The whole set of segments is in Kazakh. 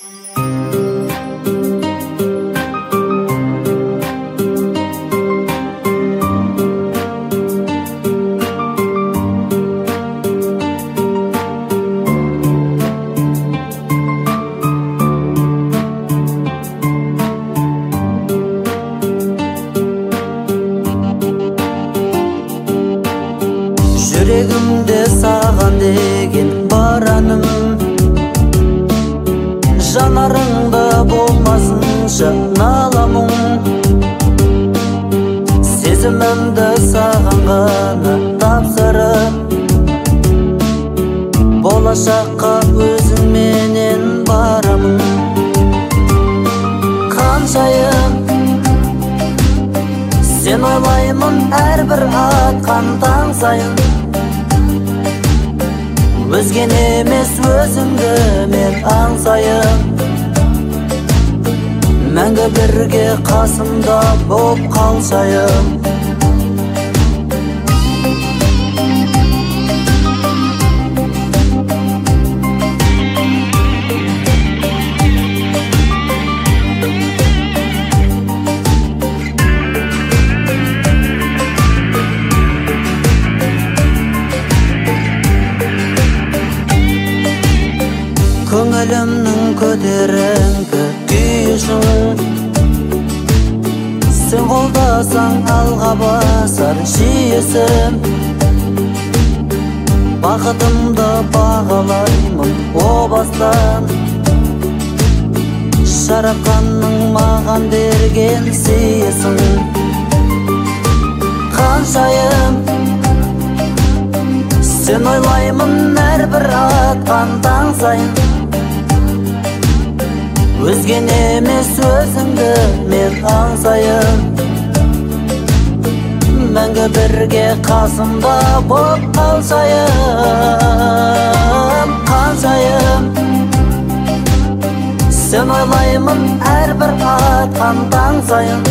Жүрегімде саған деген бараным, жанарыңда болмасынша наламың. Сезімімді саған ғана тапсырып, болашаққа өзіңменен барамын. Қаншайым сен ойлаймын әрбір атқан таң сайын. Өзген емес өзіңді мен аңсайын, мәңгі бірге қасымда боп қалшайын. Көңілімнің көтеріңкі күйшің, сен қолдасаң алға басар жиесім. Бақытымды бағалаймын о бастан, жаратқанның маған берген сыйысың. Қаншайым сен ойлаймын әрбір атқан таң сайын. Өзген емес өзіңді мен аңсайын, мәңгі бірге қасымда боп қалшайын. Қаншайым сен ойлаймын әрбір атқан таң сайын.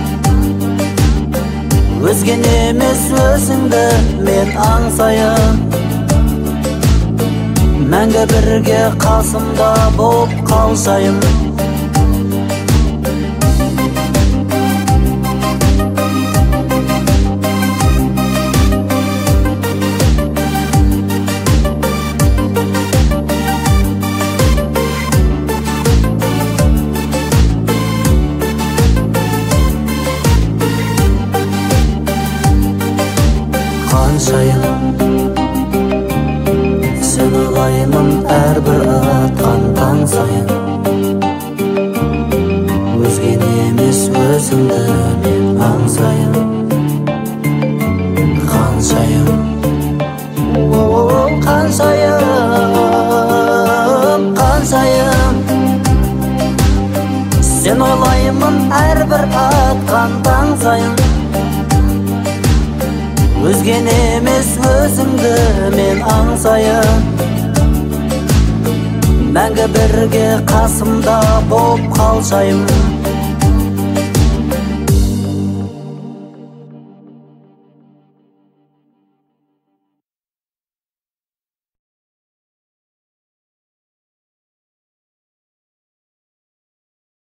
Өзген емес өзіңді мен аңсайын, мәңгі бірге қасымда боп қалшайын. Қаншайым сен ойлаймын әрбір атқан таң сайын. Өзген емес өзіңді мен аңсайын. Қаншайым, қаншайым, қаншайым сен ойлаймын әрбір атқан таң сайын. Өзген емес өзіңді мен аңсайын, мәңгі бірге қасымда боп қалшайын.